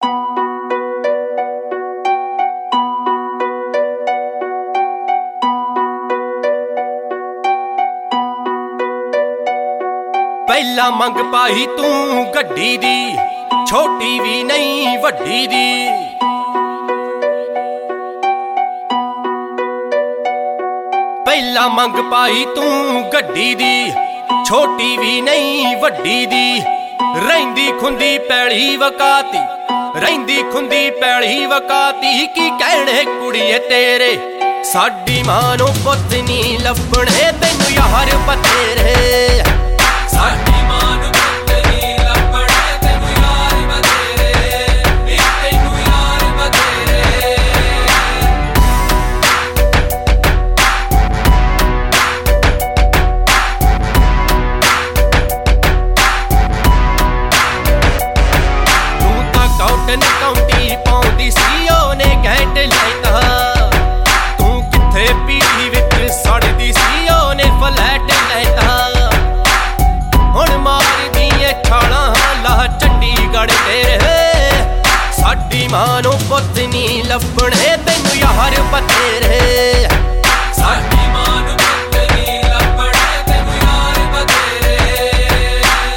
ਪਹਿਲਾਂ ਮੰਗ ਪਾਈ ਤੂੰ ਗੱਡੀ ਦੀ, ਛੋਟੀ ਵੀ ਨਹੀਂ ਵੱਡੀ ਦੀ। ਪਹਿਲਾਂ ਮੰਗ ਪਾਈ ਤੂੰ ਗੱਡੀ ਦੀ, ਛੋਟੀ ਵੀ ਨਹੀਂ ਵੱਡੀ ਦੀ। ਰਹਿੰਦੀ ਖੁੰਦੀ ਪੈਲੀ ਵਕਾਤੀ, ਰਹਿੰਦੀ ਖੁੰਦੀ ਪੈਲੀ ਵਕਾਤੀ। ਕੀ ਕਹਿਣੇ ਕੁੜੀਏ ਤੇਰੇ, ਸਾਡੀ ਮਾਂ ਨੂੰ ਪੁੱਤ ਨੀ ਲੱਭਣੇ ਤੈਨੂੰ ਯਾਰ ਬਥੇਰੇ। ਸਾਡੀ ਮਾਂ ਨੂੰ ਪੁੱਤ ਨੀ ਲੱਭਣੇ ਤੈਨੂੰ ਯਾਰ ਬਥੇਰੇ, ਨੀ ਤੈਨੂੰ ਯਾਰ ਬਥੇਰੇ। ਤੂੰ ਤਾਂ ਕਾਊਟਨ ਕਾਉਂਟੀ ਪਾਉਂਦੀ ਸੀ, ਉਹਨੇ ਘੈਂਟ ਲੈਤਾ। ਤੂੰ ਕਿੱਥੇ ਪੀੜੀ ਵਿੱਚ ਸੜਦੀ ਸੀ, ਉਹਨੇ ਫਲੈਟ ਲੈਤਾ। ਹੁਣ ਮਾਰਦੀ ਏ ਛਾਲਾਂ ਲਾ ਚੰਡੀਗੜ੍ਹ ਤੇਰੇ। ਸਾਡੀ ਮਾਂ ਨੂੰ ਪੁੱਤ ਨੀ ਲੱਭਣੇ ਤੈਨੂੰ ਯਾਰ ਬਥੇਰੇ। ਸਾਡੀ ਮਾਂ ਨੂੰ ਪੁੱਤ ਨੀ ਲੱਭਣੇ ਤੈਨੂੰ ਯਾਰ ਬਥੇਰੇ।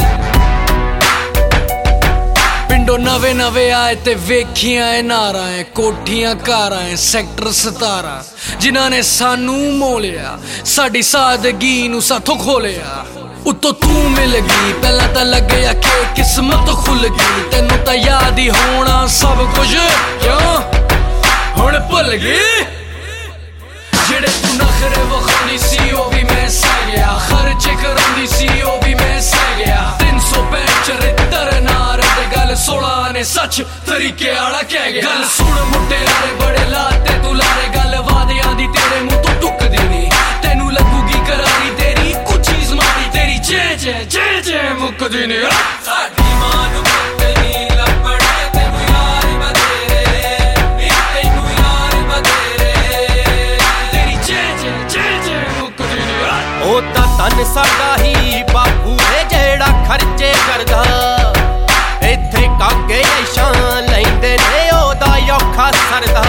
ਪਿੰਡੋਂ ਨਵੇਂ ਨਵੇਂ ਆਏ ਤੇ ਵੇਖੀਆਂ ਏ ਨਾਰਾਂ ਏ, ਕੋਠੀਆਂ ਕਾਰਾਂ ਏ, ਸੈਕਟਰ 17 ਜਿਨ੍ਹਾਂ ਨੇ ਸਾਨੂੰ ਮੋਲਿਆ, ਸਾਡੀ ਸਾਦਗੀ ਨੂੰ ਸਾਥੋਂ ਖੋਲਿਆ। ਉੱਤੋਂ ਤੂੰ ਮਿਲ ਗਈ, ਪਹਿਲਾਂ ਤਾਂ ਲੱਗਿਆ ਕਿ ਕਿਸਮਤ ਖੁੱਲ ਗਈ। ਤੈਨੂੰ ਤਾਂ ਯਾਦ ਹੀ ਹੋਣਾ ਸਭ ਕੁਝ, ਕਿਉਂ ਹੁਣ ਭੁੱਲ ਗਈ। ਜਿਹੜੇ ਤੂੰ ਨਖਰੇ ਵਿਖਾਉਂਦੀ ਸੀ ਉਹ ਵੀ ਮੈਂ ਸਹਿ ਗਿਆ, ਖਰਚੇ ਕਰਾਉਂਦੀ ਸੀ ਉਹ ਵੀ ਮੈਂ ਸਹਿ ਗਿਆ। 365 ਚਰਿੱਤਰ ਨਾਰ ਤੇ ਗੱਲ 16 ਨੇ ਸੱਚ ਤਰੀਕੇ ਵਾਲਾ ਕਹਿ ਗਿਆ। ਗੱਲ ਸੁਣ ਮੁਟਿਆਰੇ ਬੜੇ ਲਾਤੇ ਤੂੰ ਲਾਰੇ, ਗੱਲ ਵਾਦਿਆਂ ਦੀ ਤੇਰੇ ਮੂੰਹ ਤੋਂ ਟੁੱਕਦੀ ਨਹੀਂ। ਤੈਨੂੰ ਲੱਗੂਗੀ ਕਰਾਰੀ ਤੇਰੀ ਕੁਝ ਚੀਜ਼ ਮਾਰੀ, ਤੇਰੀ ਜੇ ਮੁੱਕਦੀ ਨਹੀਂ। ਸਾਡੀ ਮਾਂ ਨੂੰ ਪੁੱਤ ਨੀ ਲੱਭਣੇ ਤੈਨੂੰ ਯਾਰ ਬਥੇਰੇ, ਨੀ ਤੈਨੂੰ ਯਾਰ ਬਥੇਰੇ। ਤੇਰੀ ਜੇ ਮੁੱਕਦੀ ਨਹੀਂ। ਉਹ ਤਾਂ ਧਨ ਸਾਡਾ ਹੀ ਬਾਪੂ ਏ ਜਿਹੜਾ ਖਰਚੇ ਕਰਦਾ। ਇੱਥੇ ਕਾਗੇ ਐਸ਼ਾਂ ਲੈਂਦੇ ਨੇ ਉਹਦਾ ਔਖਾ ਸਰਦਾ।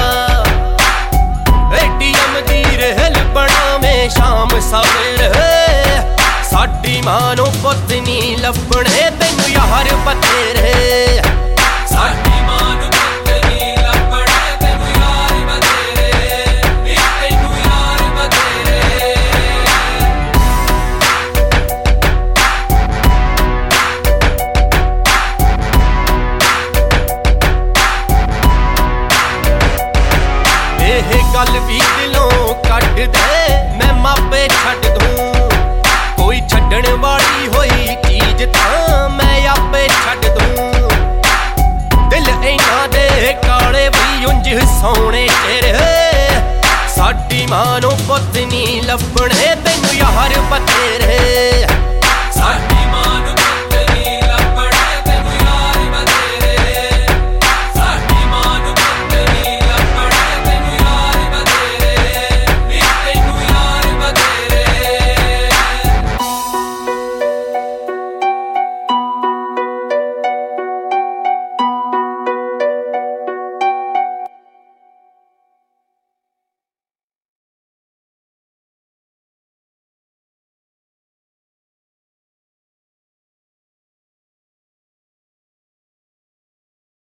ATM ਦੀ ਰਹਿਲ ਬਣਾਵੇਂ ਸ਼ਾਮ ਸਵੇਰੇ। ਸਾਡੀ ਮਾਂ ਨੂੰ ਪੁੱਤ ਨੀ ਲੱਭਣੇ ਤੈਨੂੰ ਯਾਰ ਬਥੇਰੇ। ਸਾਡੀ ਮਾਂ ਨੂੰ ਪੁੱਤ ਨੀ ਲੱਭਣੇ ਤੈਨੂੰ ਯਾਰ ਬਥੇਰੇ, ਨੀ ਤੈਨੂੰ ਯਾਰ ਬਥੇਰੇ। ਇਹ ਗੱਲ ਵੀ ਦਿਲੋਂ ਕੱਢ ਦੇ, ਮੈਂ ਮਾਪੇ ਛੱਡ ਦੂੰ। ਕੋਈ ਛੱਡਣ ਵਾਲੀ ਹੋਈ ਚੀਜ਼ ਤਾਂ ਮੈਂ ਆਪੇ ਛੱਡ ਦੂੰ। ਦਿਲ ਇਹਨਾਂ ਦੇ ਕਾਲੇ ਵੀ ਉਂਝ ਸੋਹਣੇ ਚਿਹਰੇ। ਸਾਡੀ ਮਾਂ ਨੂੰ ਪੁੱਤ ਨੀ ਲੱਭਣੇ ਤੈਨੂੰ ਯਾਰ ਬਥੇਰੇ। ਸਾਡੀ ਮਾਂ ਨੂੰ